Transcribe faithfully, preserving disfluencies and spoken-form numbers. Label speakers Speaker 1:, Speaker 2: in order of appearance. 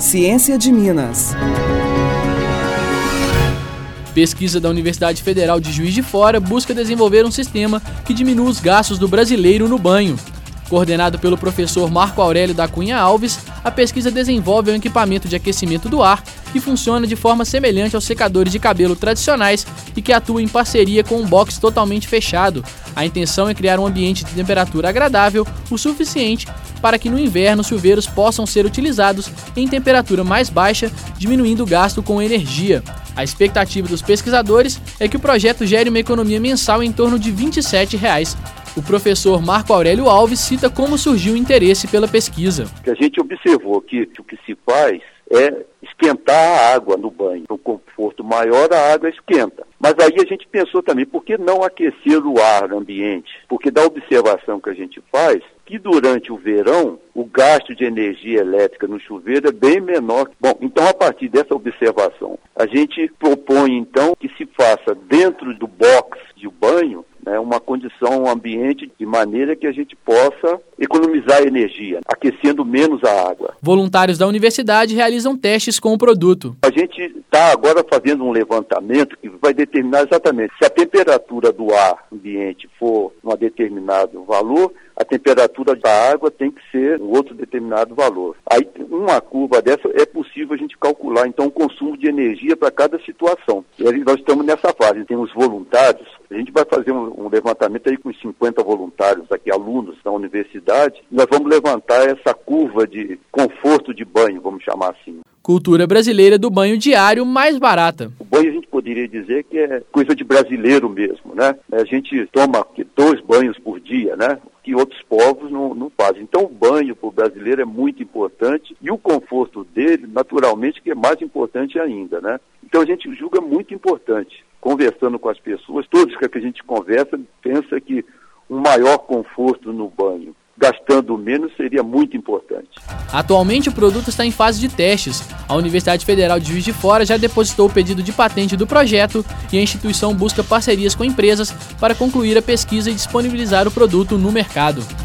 Speaker 1: Ciência de Minas.
Speaker 2: Pesquisa da Universidade Federal de Juiz de Fora busca desenvolver um sistema que diminua os gastos do brasileiro no banho. Coordenado pelo professor Marco Aurélio da Cunha Alves, a pesquisa desenvolve um equipamento de aquecimento do ar que funciona de forma semelhante aos secadores de cabelo tradicionais e que atua em parceria com um box totalmente fechado. A intenção é criar um ambiente de temperatura agradável o suficiente para que no inverno os chuveiros possam ser utilizados em temperatura mais baixa, diminuindo o gasto com energia. A expectativa dos pesquisadores é que o projeto gere uma economia mensal em torno de vinte e sete reais. O professor Marco Aurélio Alves cita como surgiu o interesse pela pesquisa.
Speaker 3: A gente observou que o que se faz é esquentar a água no banho. Para um conforto maior, a água esquenta. Mas aí a gente pensou também, por que não aquecer o ar ambiente? Porque da observação que a gente faz, que durante o verão, o gasto de energia elétrica no chuveiro é bem menor. Bom, então a partir dessa observação, a gente propõe então que se faça dentro do box de banho, né, uma condição, um ambiente de maneira que a gente possa economizar energia, aquecendo menos a água.
Speaker 2: Voluntários da universidade realizam testes com o produto.
Speaker 3: A gente está agora fazendo um levantamento que vai determinar exatamente se a temperatura do ar ambiente for um determinado valor, a temperatura da água tem que ser um outro determinado valor. Aí, uma curva dessa, é possível a gente calcular, então, o consumo de energia para cada situação. E aí nós estamos nessa fase, tem os voluntários, a gente vai fazer um, um levantamento aí com cinquenta voluntários aqui, alunos da universidade, e nós vamos levantar essa curva de conforto de banho, vamos chamar assim.
Speaker 2: Cultura brasileira do banho diário mais barata.
Speaker 3: O banho a gente poderia dizer que é coisa de brasileiro mesmo, né? A gente toma dois banhos por dia, né? Que outros povos não, não fazem. Então o banho para o brasileiro é muito importante e o conforto dele, naturalmente, que é mais importante ainda, né? Então a gente julga muito importante. Conversando com as pessoas, todos que a gente conversa, pensa que um maior conforto no banho, gastando menos, seria muito importante.
Speaker 2: Atualmente o produto está em fase de testes. A Universidade Federal de Juiz de Fora já depositou o pedido de patente do projeto e a instituição busca parcerias com empresas para concluir a pesquisa e disponibilizar o produto no mercado.